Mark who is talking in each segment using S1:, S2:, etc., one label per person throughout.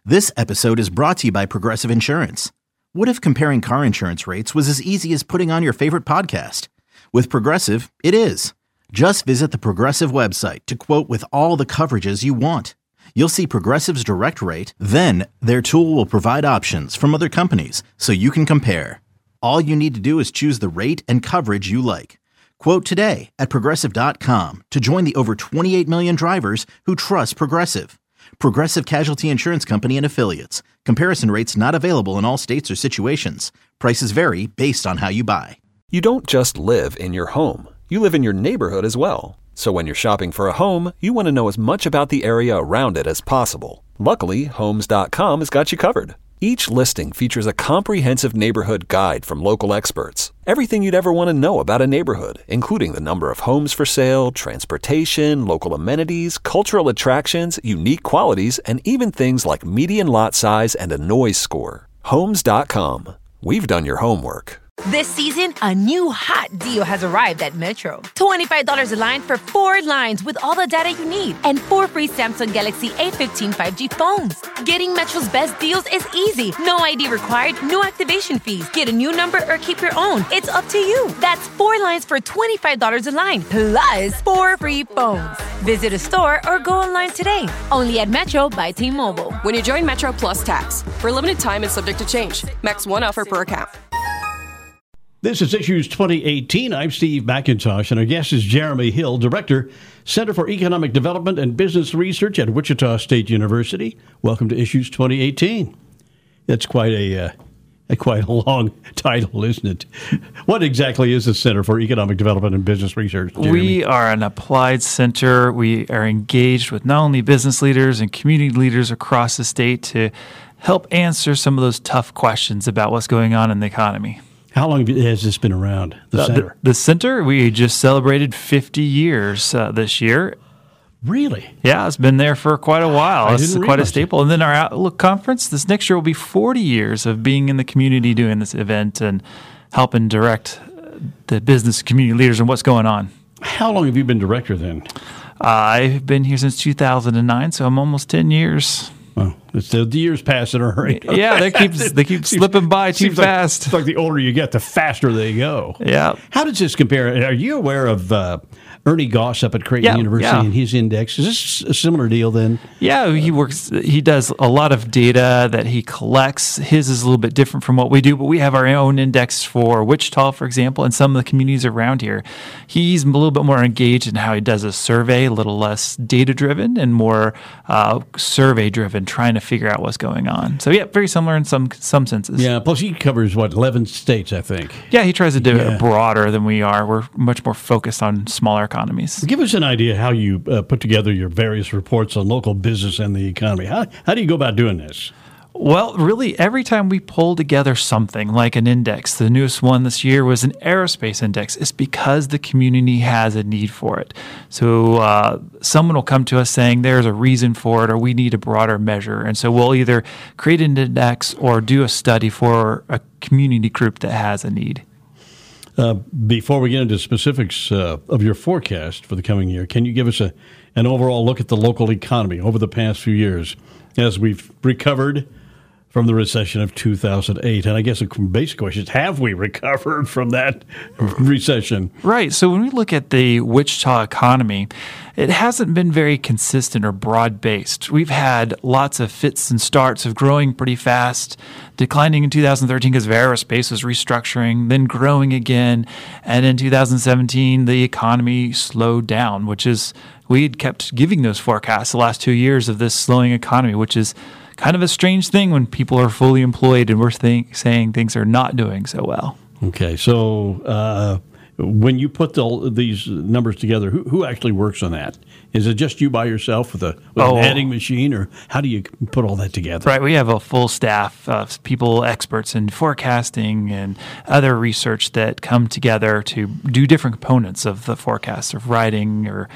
S1: This episode is brought to you by Progressive Insurance. What if comparing car insurance rates was as easy as putting on your favorite podcast? With Progressive, it is. Just visit the Progressive website to quote with all the coverages you want. You'll see Progressive's direct rate, then their tool will provide options from other companies so you can compare. All you need to do is choose the rate and coverage you like. Quote today at Progressive.com to join the over 28 million drivers who trust Progressive. Progressive Casualty Insurance Company and Affiliates. Comparison rates not available in all states or situations. Prices vary based on how you buy.
S2: You don't just live in your home. You live in your neighborhood as well. So when you're shopping for a home, you want to know as much about the area around it as possible. Luckily, Homes.com has got you covered. Each listing features a comprehensive neighborhood guide from local experts. Everything you'd ever want to know about a neighborhood, including the number of homes for sale, transportation, local amenities, cultural attractions, unique qualities, and even things like median lot size and a noise score. Homes.com. We've done your homework.
S3: This season, a new hot deal has arrived at Metro. $25 a line for 4 lines with all the data you need and 4 free Samsung Galaxy A15 5G phones. Getting Metro's best deals is easy. No ID required, no activation fees. Get a new number or keep your own. It's up to you. That's 4 lines for $25 a line, plus 4 free phones. Visit a store or go online today. Only at Metro by T-Mobile.
S4: When you join Metro Plus Tax, for a limited time and subject to change. Max 1 offer per account.
S5: This is Issues 2018. I'm Steve McIntosh, and our guest is Jeremy Hill, Director, Center for Economic Development and Business Research at Wichita State University. Welcome to Issues 2018. That's quite a long title, isn't it? What exactly is the Center for Economic Development and Business Research, Jeremy?
S6: We are an applied center. We are engaged with not only business leaders and community leaders across the state to help answer some of those tough questions about what's going on in the economy.
S5: How long has this been around, the center?
S6: The center, we just celebrated 50 years this year.
S5: Really?
S6: Yeah, it's been there for quite a while. It's quite a staple. And then our Outlook Conference, this next year will be 40 years of being in the community doing this event and helping direct the business community leaders and what's going on.
S5: How long have you been director then?
S6: I've been here since 2009, so I'm almost 10 years.
S5: Well, the years pass in a hurry.
S6: Yeah, they keep slipping by too fast.
S5: It's like the older you get, the faster they go.
S6: Yeah.
S5: How does this compare? Are you aware of Ernie Goss up at Creighton University and his index? Is this a similar deal then?
S6: Yeah, he does a lot of data that he collects. His is a little bit different from what we do, but we have our own index for Wichita, for example, and some of the communities around here. He's a little bit more engaged in how he does a survey, a little less data-driven and more survey-driven, trying to figure out what's going on. So, yeah, very similar in some senses.
S5: Yeah, plus he covers, 11 states, I think.
S6: Yeah, he tries to do it broader than we are. We're much more focused on smaller economies.
S5: Give us an idea how you put together your various reports on local business and the economy. How do you go about doing this?
S6: Well, really, every time we pull together something like an index, the newest one this year was an aerospace index. It's because the community has a need for it. So someone will come to us saying there's a reason for it or we need a broader measure. And so we'll either create an index or do a study for a community group that has a need.
S5: Before we get into specifics of your forecast for the coming year, can you give us an overall look at the local economy over the past few years as we've recovered from the recession of 2008? And I guess the basic question is, have we recovered from that recession?
S6: Right. So when we look at the Wichita economy, it hasn't been very consistent or broad-based. We've had lots of fits and starts of growing pretty fast, declining in 2013 because of aerospace was restructuring, then growing again. And in 2017, the economy slowed down, which is, we had kept giving those forecasts the last 2 years of this slowing economy, which is kind of a strange thing when people are fully employed and we're saying things are not doing so well.
S5: Okay, so when you put these numbers together, who actually works on that? Is it just you by yourself with an adding machine, or how do you put all that together?
S6: Right, we have a full staff of people, experts in forecasting and other research that come together to do different components of the forecast, of writing or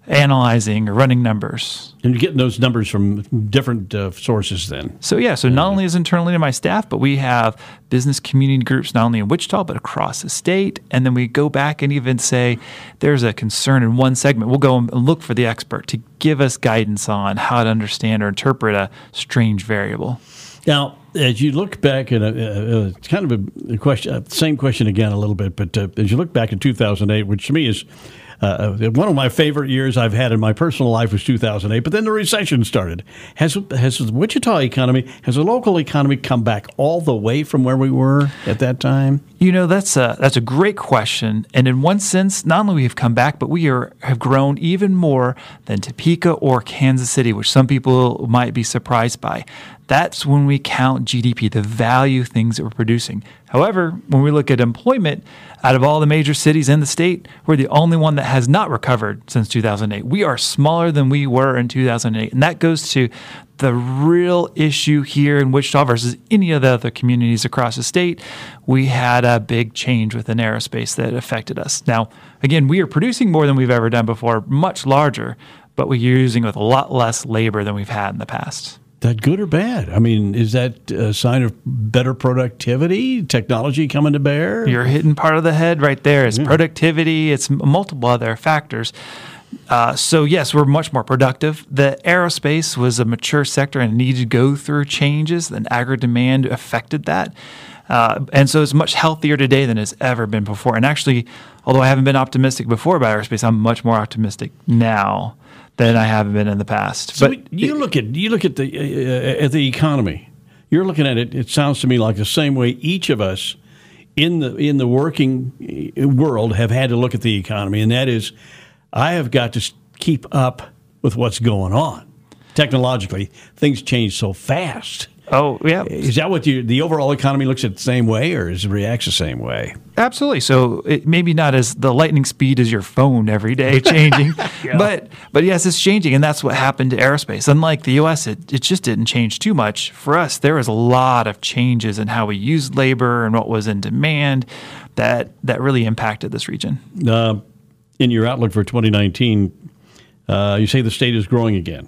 S6: analyzing or running numbers.
S5: And you're getting those numbers from different sources then.
S6: So not only is internally to my staff, but we have business community groups not only in Wichita, but across the state. And then we go back and even say there's a concern in one segment. We'll go and look for the expert to give us guidance on how to understand or interpret a strange variable.
S5: Now, as you look back at it's kind of a question, same question again a little bit, but as you look back at 2008, which to me is one of my favorite years I've had in my personal life was 2008, but then the recession started. Has the Wichita economy, has the local economy come back all the way from where we were at that time?
S6: That's a great question. And in one sense, not only have come back, but we have grown even more than Topeka or Kansas City, which some people might be surprised by. That's when we count GDP, the value things that we're producing. However, when we look at employment, out of all the major cities in the state, we're the only one that has not recovered since 2008. We are smaller than we were in 2008. And that goes to the real issue here in Wichita versus any of the other communities across the state. We had a big change within aerospace that affected us. Now, again, we are producing more than we've ever done before, much larger, but we're using with a lot less labor than we've had in the past.
S5: That good or bad? I mean, is that a sign of better productivity, technology coming to bear?
S6: You're hitting part of the head right there. It's productivity. It's multiple other factors. So yes, we're much more productive. The aerospace was a mature sector and needed to go through changes, and agri-demand affected that. And so it's much healthier today than it's ever been before. And actually, although I haven't been optimistic before about aerospace, I'm much more optimistic now than I have been in the past.
S5: So
S6: but
S5: you look at the economy. You're looking at it. It sounds to me like the same way each of us in the working world have had to look at the economy, and that is, I have got to keep up with what's going on. Technologically, things change so fast.
S6: Oh, yeah.
S5: Is that what the overall economy looks at the same way, or is it reacts the same way?
S6: Absolutely. So it maybe not as the lightning speed as your phone every day changing, but yes, it's changing, and that's what happened to aerospace. Unlike the U.S., it just didn't change too much. For us, there was a lot of changes in how we used labor and what was in demand that really impacted this region.
S5: In your outlook for 2019, you say the state is growing again.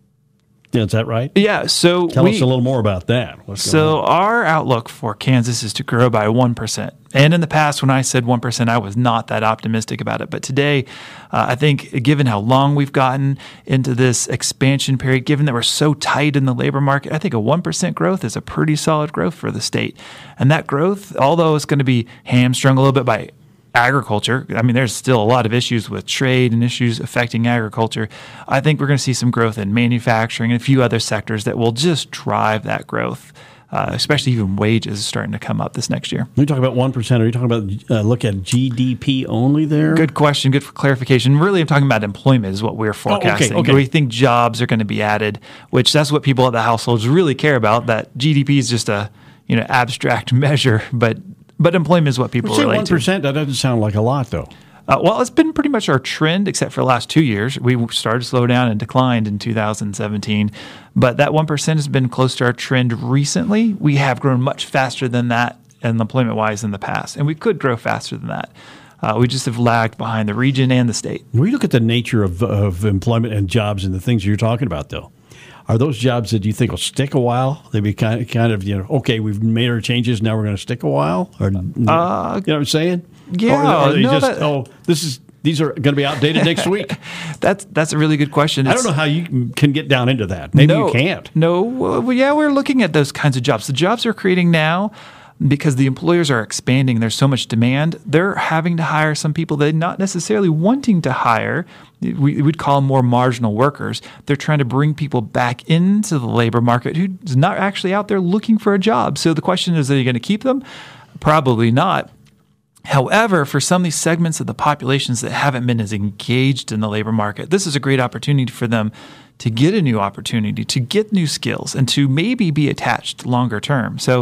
S5: Yeah, is that right?
S6: Yeah. So
S5: tell us a little more about that.
S6: So our outlook for Kansas is to grow by 1%. And in the past, when I said 1%, I was not that optimistic about it. But today, I think given how long we've gotten into this expansion period, given that we're so tight in the labor market, I think a 1% growth is a pretty solid growth for the state. And that growth, although it's going to be hamstrung a little bit by agriculture. I mean, there's still a lot of issues with trade and issues affecting agriculture. I think we're going to see some growth in manufacturing and a few other sectors that will just drive that growth, especially even wages starting to come up this next year.
S5: When you talk about 1%, are you talking about look at GDP only there?
S6: Good question. Good clarification. Really, I'm talking about employment is what we're forecasting.
S5: Okay.
S6: We think jobs are going to be added, which that's what people at the households really care about. That GDP is just a abstract measure, but employment is what people relate to.
S5: 1%, that doesn't sound like a lot, though.
S6: Well, it's been pretty much our trend, except for the last 2 years. We started to slow down and declined in 2017. But that 1% has been close to our trend recently. We have grown much faster than that employment-wise in the past, and we could grow faster than that. We just have lagged behind the region and the state.
S5: When you look at the nature of employment and jobs and the things you're talking about, though, are those jobs that you think will stick a while? They be kind of okay, we've made our changes, now we're going to stick a while? Or, you know what I'm saying?
S6: Yeah.
S5: Or are they these are going to be outdated next week?
S6: That's a really good question.
S5: I don't know how you can get down into that. Maybe you can't.
S6: No. We're looking at those kinds of jobs. The jobs we're creating now, because the employers are expanding, there's so much demand, they're having to hire some people they're not necessarily wanting to hire. We'd call them more marginal workers. They're trying to bring people back into the labor market who's not actually out there looking for a job. So the question is, are you going to keep them? Probably not. However, for some of these segments of the populations that haven't been as engaged in the labor market, this is a great opportunity for them to get a new opportunity, to get new skills, and to maybe be attached longer term. So,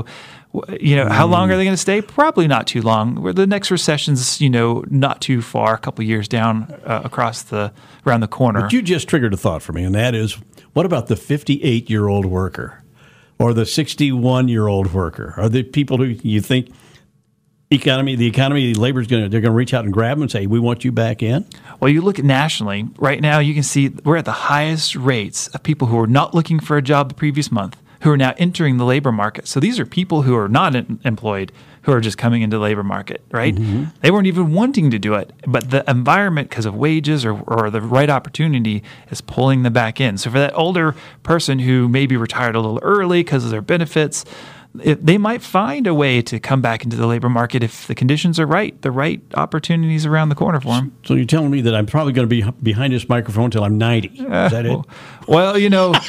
S6: how long are they going to stay? Probably not too long. The next recession's, not too far, a couple of years down around the corner.
S5: But you just triggered a thought for me, and that is, what about the 58-year-old worker or the 61-year-old worker? Are the people who you think The economy, labor's they're going to reach out and grab them and say, we want you back in?
S6: Well, you look at nationally, right now you can see we're at the highest rates of people who are not looking for a job the previous month, who are now entering the labor market. So these are people who are not employed, who are just coming into the labor market, right? Mm-hmm. They weren't even wanting to do it, but the environment, because of wages or the right opportunity, is pulling them back in. So for that older person who maybe retired a little early because of their benefits, they might find a way to come back into the labor market if the conditions are right, the right opportunities around the corner for them.
S5: So you're telling me that I'm probably going to be behind this microphone until I'm 90. Is that it?
S6: Well,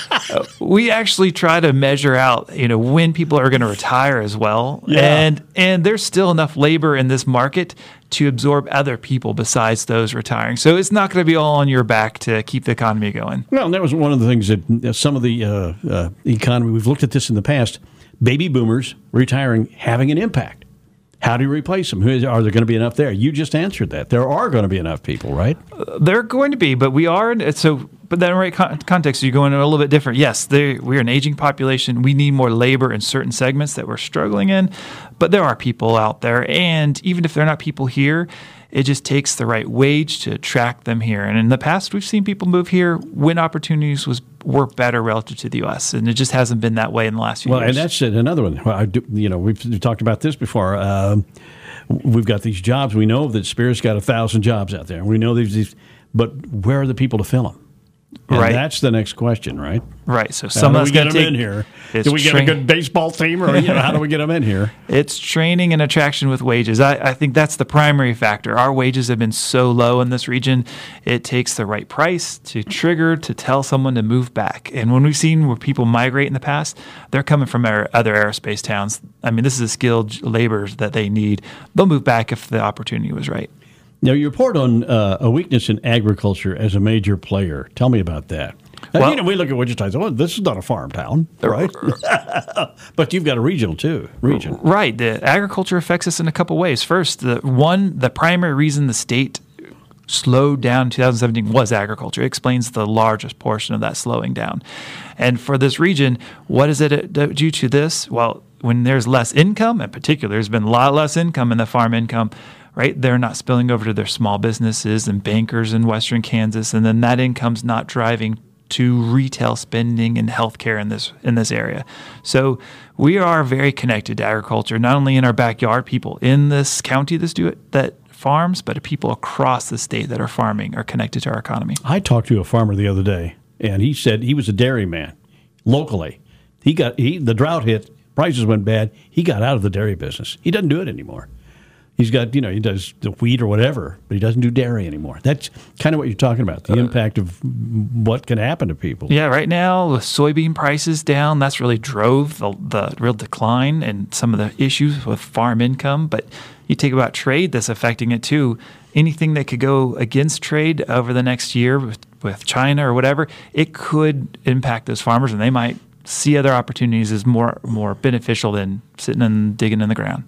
S6: we actually try to measure out, when people are going to retire as well. Yeah. And there's still enough labor in this market to absorb other people besides those retiring. So it's not going to be all on your back to keep the economy going.
S5: Well, that was one of the things that some of the economy, we've looked at this in the past, baby boomers retiring having an impact. How do you replace them? Are there going to be enough there? You just answered that. There are going to be enough people, right?
S6: There are going to be, but we are. But then in the right context, you go into a little bit different. Yes, we're an aging population. We need more labor in certain segments that we're struggling in, but there are people out there. And even if they're not people here, it just takes the right wage to attract them here. And in the past, we've seen people move here when opportunities were better relative to the U.S., and it just hasn't been that way in the last few years.
S5: Well, and that's another one. We've talked about this before. We've got these jobs. We know that Spirit's got 1,000 jobs out there. We know these, but where are the people to fill them? And
S6: right.
S5: That's the next question, right?
S6: Right. So some of us
S5: get them in here. Do we get a good baseball team, or how do we get them in here?
S6: It's training and attraction with wages. I think that's the primary factor. Our wages have been so low in this region. It takes the right price to trigger to tell someone to move back. And when we've seen where people migrate in the past, they're coming from other aerospace towns. I mean, this is a skilled labor that they need. They'll move back if the opportunity was right.
S5: Now, you report on a weakness in agriculture as a major player. Tell me about that. Well, we look at Wichita and say, this is not a farm town, right? But you've got a region.
S6: Right. The agriculture affects us in a couple ways. First, the primary reason the state slowed down in 2017 was agriculture. It explains the largest portion of that slowing down. And for this region, what is it due to this? Well, when there's less income, in particular, there's been a lot less income in the farm income, right? They're not spilling over to their small businesses and bankers in Western Kansas, and then that income's not driving to retail spending and healthcare in this area. So we are very connected to agriculture, not only in our backyard, people in this county that farms, but people across the state that are farming are connected to our economy.
S5: I talked to a farmer the other day, and he said he was a dairy man locally. The drought hit, prices went bad. He got out of the dairy business. He doesn't do it anymore. He's got, he does the wheat or whatever, but he doesn't do dairy anymore. That's kind of what you're talking about, the impact of what can happen to people.
S6: Yeah, right now, with soybean prices down, that's really drove the real decline and some of the issues with farm income. But you think about trade that's affecting it too. Anything that could go against trade over the next year with China or whatever, it could impact those farmers, and they might see other opportunities as more beneficial than sitting and digging in the ground.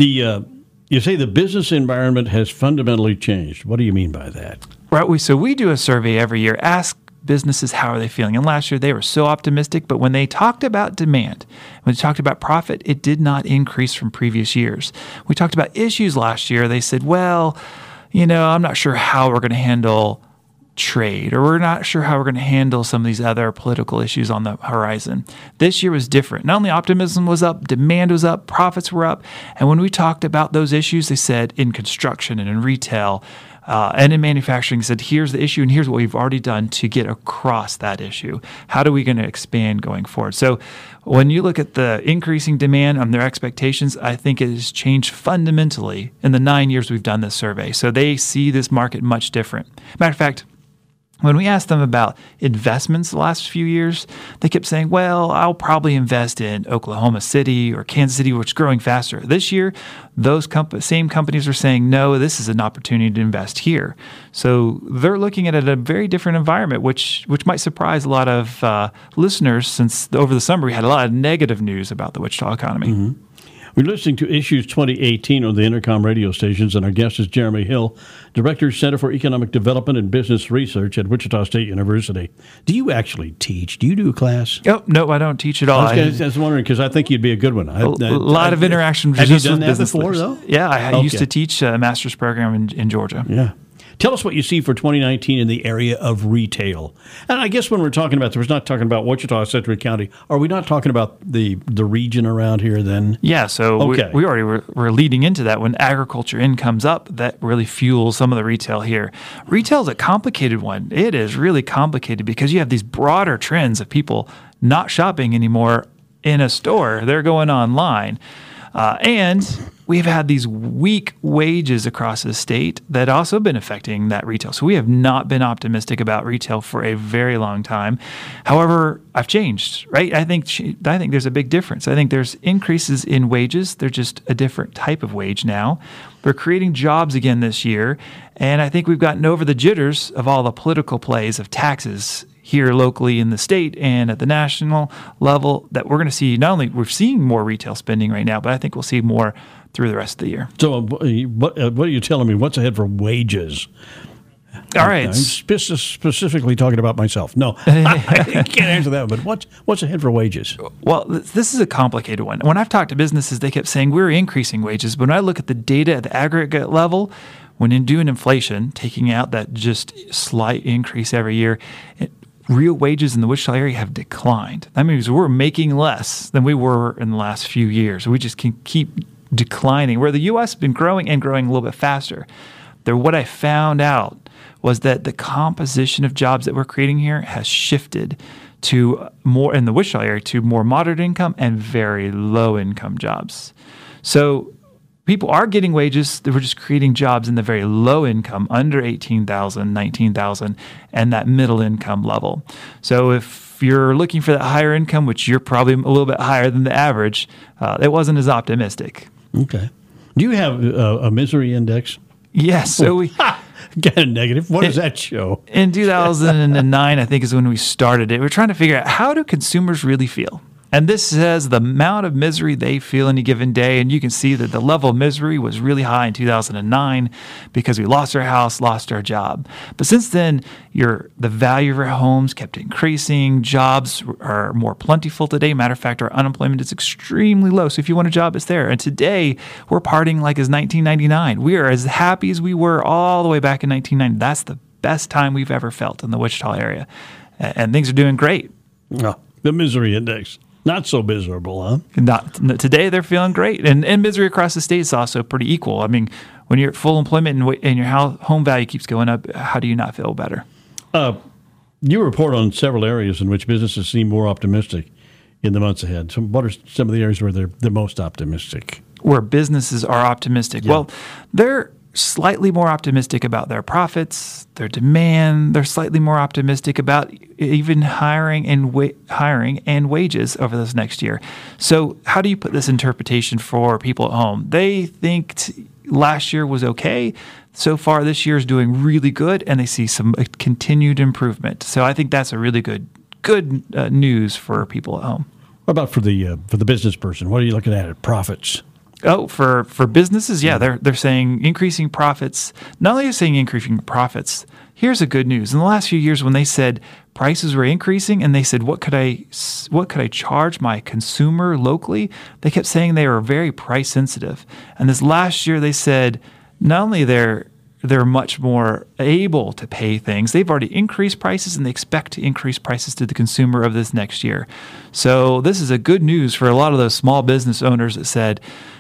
S5: You say the business environment has fundamentally changed. What do you mean by that?
S6: Right. So we do a survey every year, ask businesses how are they feeling. And last year they were so optimistic, but when they talked about demand, when they talked about profit, it did not increase from previous years. We talked about issues last year. They said, well, I'm not sure how we're going to handle trade, or we're not sure how we're going to handle some of these other political issues on the horizon. This year was different. Not only optimism was up, demand was up, profits were up. And when we talked about those issues, they said in construction and in retail and in manufacturing, said, here's the issue and here's what we've already done to get across that issue. How are we going to expand going forward? So when you look at the increasing demand on their expectations, I think it has changed fundamentally in the 9 years we've done this survey. So they see this market much different. Matter of fact, when we asked them about investments the last few years, they kept saying, well, I'll probably invest in Oklahoma City or Kansas City, which is growing faster. This year, those same companies are saying, no, this is an opportunity to invest here. So they're looking at it a very different environment, which might surprise a lot of listeners, since over the summer we had a lot of negative news about the Wichita economy.
S5: Mm-hmm. We're listening to Issues 2018 on the Intercom radio stations, and our guest is Jeremy Hill, Director, Center for Economic Development and Business Research at Wichita State University. Do you actually teach? Do you do a class?
S6: Oh, no, I don't teach at all.
S5: I was wondering because I think you'd be a good one.
S6: A lot of interaction.
S5: Have you done that before, though?
S6: Yeah, I used to teach a master's program in Georgia.
S5: Yeah. Tell us what you see for 2019 in the area of retail. And I guess when we're talking about, we're not talking about Wichita, Sedgwick County. Are we not talking about the region around here then?
S6: Yeah, so we already were leading into that. When agriculture income's up, that really fuels some of the retail here. Retail is a complicated one. It is really complicated because you have these broader trends of people not shopping anymore in a store. They're going online. And we've had these weak wages across the state that also been affecting that retail. So we have not been optimistic about retail for a very long time. However, I've changed, right? I think there's a big difference. I think there's increases in wages. They're just a different type of wage now. We're creating jobs again this year. And I think we've gotten over the jitters of all the political plays of taxes here locally in the state and at the national level, that we're going to see. Not only we're seeing more retail spending right now, but I think we'll see more through the rest of the year.
S5: So what are you telling me? What's ahead for wages?
S6: All right.
S5: I'm specifically talking about myself. No, I can't answer that. But what's ahead for wages?
S6: Well, this is a complicated one. When I've talked to businesses, they kept saying we're increasing wages. But when I look at the data at the aggregate level, when in doing inflation, taking out that just slight increase every year, real wages in the Wichita area have declined. That means we're making less than we were in the last few years. We just can keep declining, where the U.S. has been growing and growing a little bit faster. What I found out was that the composition of jobs that we're creating here has shifted to more in the Wichita area to more moderate income and very low income jobs. So people are getting wages. We're just creating jobs in the very low income, under $18,000, $19,000, and that middle income level. So if you're looking for that higher income, which you're probably a little bit higher than the average, it wasn't as optimistic.
S5: Okay. Do you have a misery index?
S6: Yes. So we
S5: got a negative. What does that show?
S6: In 2009, I think is when we started it. We're trying to figure out, how do consumers really feel? And this says the amount of misery they feel any given day. And you can see that the level of misery was really high in 2009 because we lost our house, lost our job. But since then, the value of our homes kept increasing. Jobs are more plentiful today. Matter of fact, our unemployment is extremely low. So if you want a job, it's there. And today, we're partying like it's 1999. We are as happy as we were all the way back in 1990. That's the best time we've ever felt in the Wichita area. And things are doing great.
S5: Oh, the misery index. Not so miserable, huh?
S6: Today, they're feeling great. And misery across the state is also pretty equal. I mean, when you're at full employment and your home value keeps going up, how do you not feel better?
S5: You report on several areas in which businesses seem more optimistic in the months ahead. So what are some of the areas where they're the most optimistic?
S6: Where businesses are optimistic? Yeah. Well, they're slightly more optimistic about their profits, their demand. They're slightly more optimistic about even hiring and wages over this next year. So how do you put this interpretation for people at home? They think last year was okay. So far, this year is doing really good, and they see some continued improvement. So I think that's a really good news for people at home.
S5: What about for the business person? What are you looking at profits?
S6: Oh, for businesses, yeah, they're saying increasing profits. Not only are they saying increasing profits, here's the good news. In the last few years, when they said prices were increasing and they said, what could I charge my consumer locally? They kept saying they were very price sensitive. And this last year, they said not only they're much more able to pay things. They've already increased prices, and they expect to increase prices to the consumer of this next year. So this is a good news for a lot of those small business owners that said,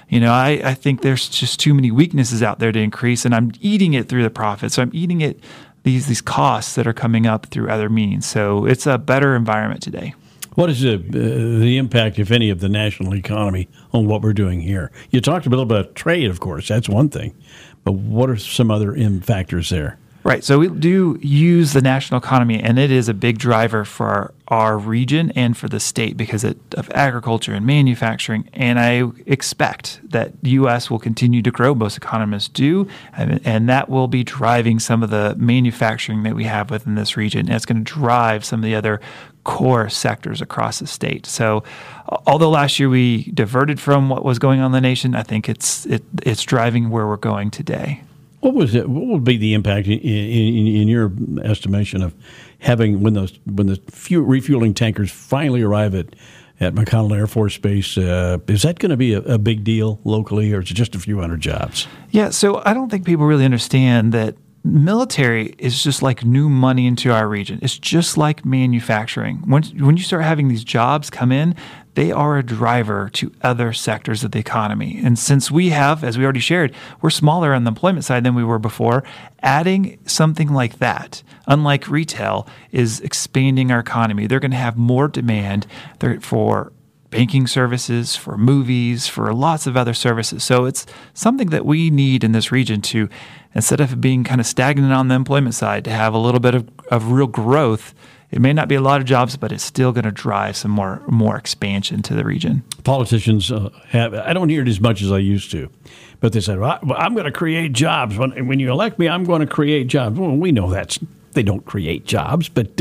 S6: I think there's just too many weaknesses out there to increase, and I'm eating it through the profits. So I'm eating it these costs that are coming up through other means. So it's a better environment today.
S5: What is the impact, if any, of the national economy on what we're doing here? You talked a little about trade, of course. That's one thing. But what are some other factors there?
S6: Right. So we do use the national economy, and it is a big driver for our region and for the state because of agriculture and manufacturing. And I expect that the U.S. will continue to grow. Most economists do. And that will be driving some of the manufacturing that we have within this region. And it's going to drive some of the other core sectors across the state. So although last year we diverted from what was going on in the nation, I think it's driving where we're going today.
S5: What would be the impact in your estimation of having when the refueling tankers finally arrive at McConnell Air Force Base? Is that going to be a big deal locally, or is it just a few hundred jobs?
S6: Yeah, so I don't think people really understand that military is just like new money into our region. It's just like manufacturing. When you start having these jobs come in, they are a driver to other sectors of the economy. And since we have, as we already shared, we're smaller on the employment side than we were before, adding something like that, unlike retail, is expanding our economy. They're going to have more demand for banking services, for movies, for lots of other services. So it's something that we need in this region to, instead of being kind of stagnant on the employment side, to have a little bit of real growth. It may not be a lot of jobs, but it's still going to drive some more expansion to the region. Politicians
S5: I don't hear it as much as I used to, but they said, well, I'm going to create jobs. When you elect me, I'm going to create jobs. Well, we know they don't create jobs, but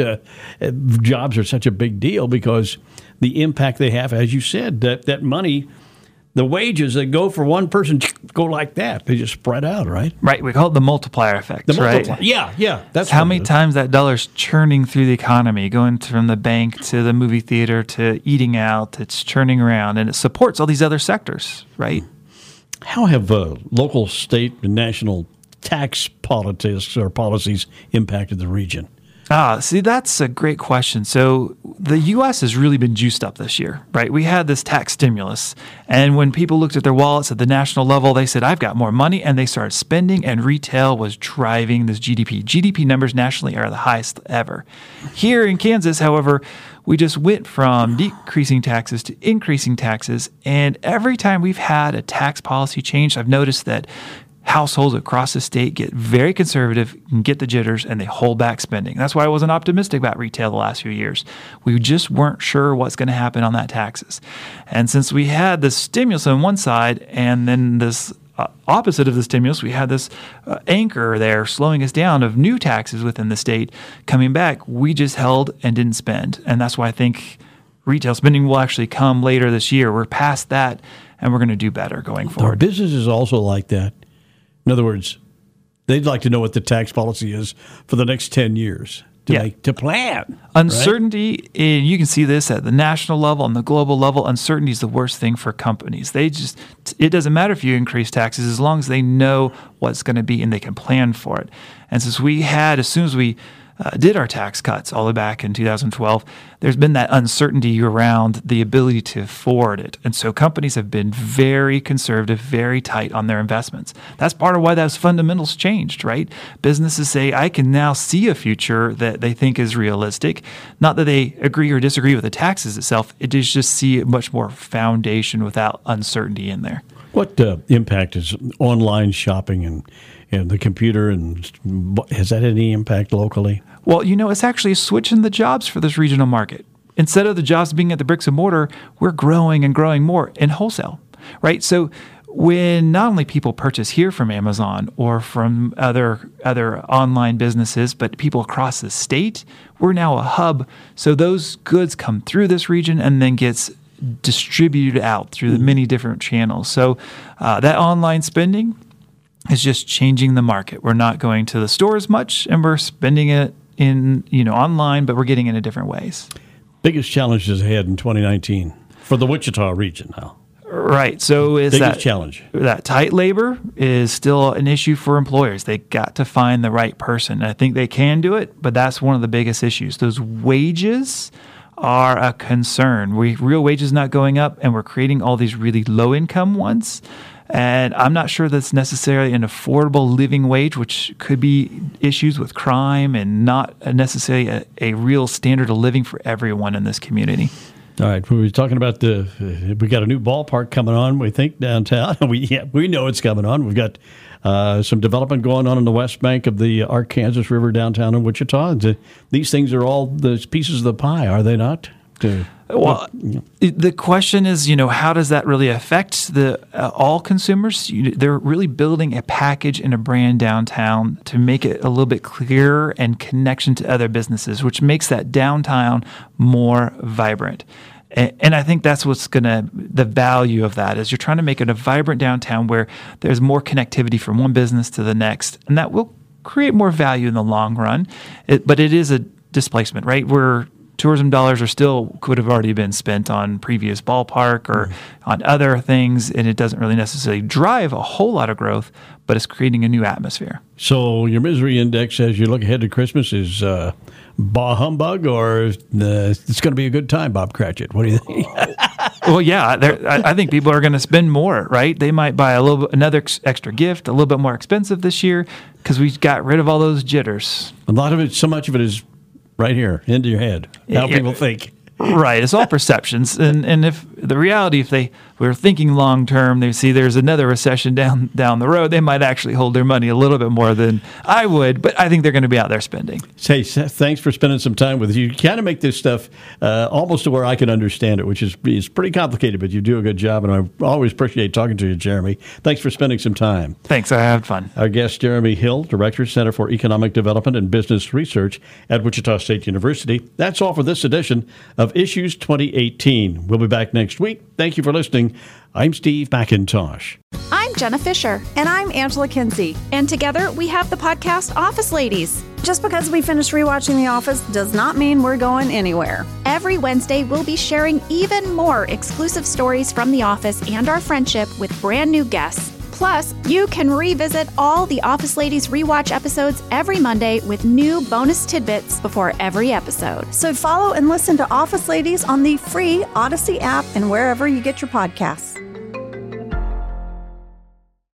S5: jobs are such a big deal because the impact they have, as you said, that money, the wages that go for one person go like that. They just spread out, right?
S6: Right. We call it the multiplier effect, right?
S5: Yeah.
S6: That's how many times that dollar's churning through the economy, going from the bank to the movie theater to eating out. It's churning around, and it supports all these other sectors, right?
S5: How have local, state, and national tax politics or policies impacted the region?
S6: See, that's a great question. So the U.S. has really been juiced up this year, right? We had this tax stimulus, and when people looked at their wallets at the national level, they said, I've got more money, and they started spending, and retail was driving this GDP. GDP numbers nationally are the highest ever. Here in Kansas, however, we just went from decreasing taxes to increasing taxes, and every time we've had a tax policy change, I've noticed that households across the state get very conservative and get the jitters, and they hold back spending. That's why I wasn't optimistic about retail the last few years. We just weren't sure what's going to happen on that taxes. And since we had this stimulus on one side and then this opposite of the stimulus, we had this anchor there slowing us down of new taxes within the state coming back, we just held and didn't spend. And that's why I think retail spending will actually come later this year. We're past that, and we're going to do better going forward.
S5: Our business is also like that. In other words, they'd like to know what the tax policy is for the next 10 years to plan.
S6: Uncertainty, right? You can see this at the national level and the global level. Uncertainty is the worst thing for companies. It doesn't matter if you increase taxes as long as they know what's going to be and they can plan for it. And since as soon as we did our tax cuts all the way back in 2012, there's been that uncertainty around the ability to afford it. And so companies have been very conservative, very tight on their investments. That's part of why those fundamentals changed, right? Businesses say, I can now see a future that they think is realistic. Not that they agree or disagree with the taxes itself. It is just see a much more foundation without uncertainty in there.
S5: What impact is online shopping and the computer, and has that any impact locally?
S6: Well, it's actually switching the jobs for this regional market. Instead of the jobs being at the bricks and mortar, we're growing and growing more in wholesale, right? So when not only people purchase here from Amazon or from other online businesses, but people across the state, we're now a hub. So those goods come through this region and then gets distributed out through the many different channels. So that online spending is just changing the market. We're not going to the store as much, and we're spending it in online, but we're getting it in different ways.
S5: Biggest challenges ahead in 2019 for the Wichita region now.
S6: Right. So it's
S5: biggest challenge.
S6: That tight labor is still an issue for employers. They got to find the right person. I think they can do it, but that's one of the biggest issues. Those wages are a concern. Real wages not going up, and we're creating all these really low-income ones. And I'm not sure that's necessarily an affordable living wage, which could be issues with crime and not necessarily a real standard of living for everyone in this community.
S5: All right, we were talking about we got a new ballpark coming on, we think, downtown. We know it's coming on. We've got some development going on the west bank of the Arkansas River downtown in Wichita. These things are all the pieces of the pie, are they not?
S6: Well, the question is, how does that really affect all consumers? They're really building a package and a brand downtown to make it a little bit clearer and connection to other businesses, which makes that downtown more vibrant. And I think that's the value of that is you're trying to make it a vibrant downtown where there's more connectivity from one business to the next, and that will create more value in the long run. But it is a displacement, right? Where tourism dollars could have already been spent on previous ballpark or on other things, and it doesn't really necessarily drive a whole lot of growth, but it's creating a new atmosphere.
S5: So your misery index as you look ahead to Christmas is bah humbug, or it's going to be a good time, Bob Cratchit? What do you think?
S6: Well, yeah, I think people are going to spend more, right? They might buy another extra gift, a little bit more expensive this year because we got rid of all those jitters.
S5: A lot of it, so much of it is right here, into your head, how people think.
S6: Right. It's all perceptions. And if the reality, if they were thinking long term, they see there's another recession down the road, they might actually hold their money a little bit more than I would. But I think they're going to be out there spending.
S5: Hey, Seth, thanks for spending some time with us. You kind of make this stuff almost to where I can understand it, which is pretty complicated, but you do a good job. And I always appreciate talking to you, Jeremy. Thanks for spending some time.
S6: Thanks. I had fun.
S5: Our guest, Jeremy Hill, Director, Center for Economic Development and Business Research at Wichita State University. That's all for this edition of Issues 2018. We'll be back next week. Thank you for listening. I'm Steve McIntosh.
S7: I'm Jenna Fisher.
S8: And I'm Angela Kinsey.
S7: And together we have the podcast Office Ladies.
S8: Just because we finished rewatching The Office does not mean we're going anywhere.
S7: Every Wednesday, we'll be sharing even more exclusive stories from The Office and our friendship with brand new guests. Plus, you can revisit all the Office Ladies rewatch episodes every Monday with new bonus tidbits before every episode.
S8: So follow and listen to Office Ladies on the free Odyssey app and wherever you get your podcasts.